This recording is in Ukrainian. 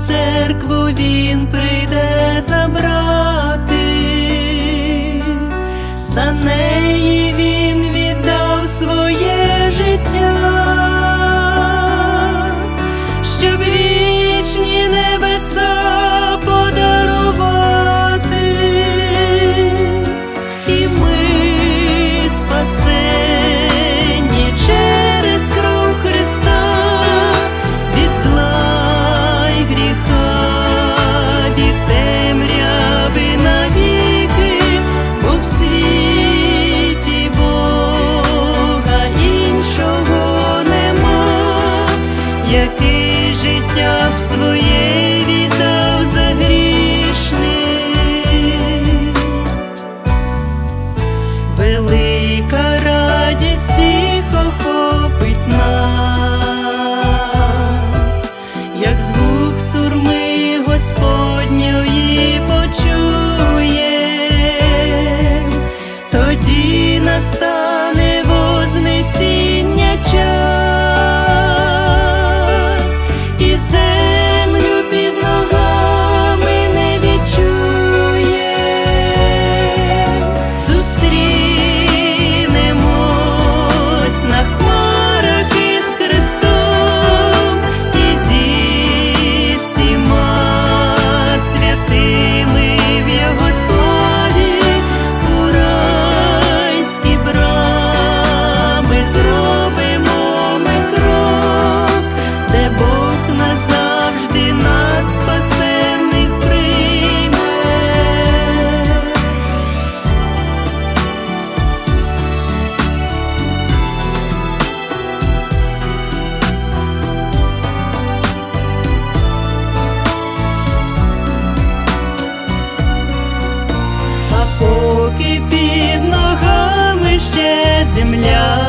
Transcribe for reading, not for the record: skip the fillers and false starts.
церкву він прийде забрати, за неї він віддав своє життя, щоб вічні небеса подарувати, і ми спасені через кров Христа від зла й гріха, від темряви навіки, бо в світі Бога іншого нема, який життя б своє віддав за грішних. Велика радість всіх охопить нас, як звук сурми Господньої почуєм, тоді настане вознесіння час, і землю під ногами не відчуєм. Зустрінемось на хмарах із Христом і зі всіма святими в Його славі, у райські брами зробимо ми крок, де Бог назавжди нас спасенних прийме. А поки під ногами ще земля,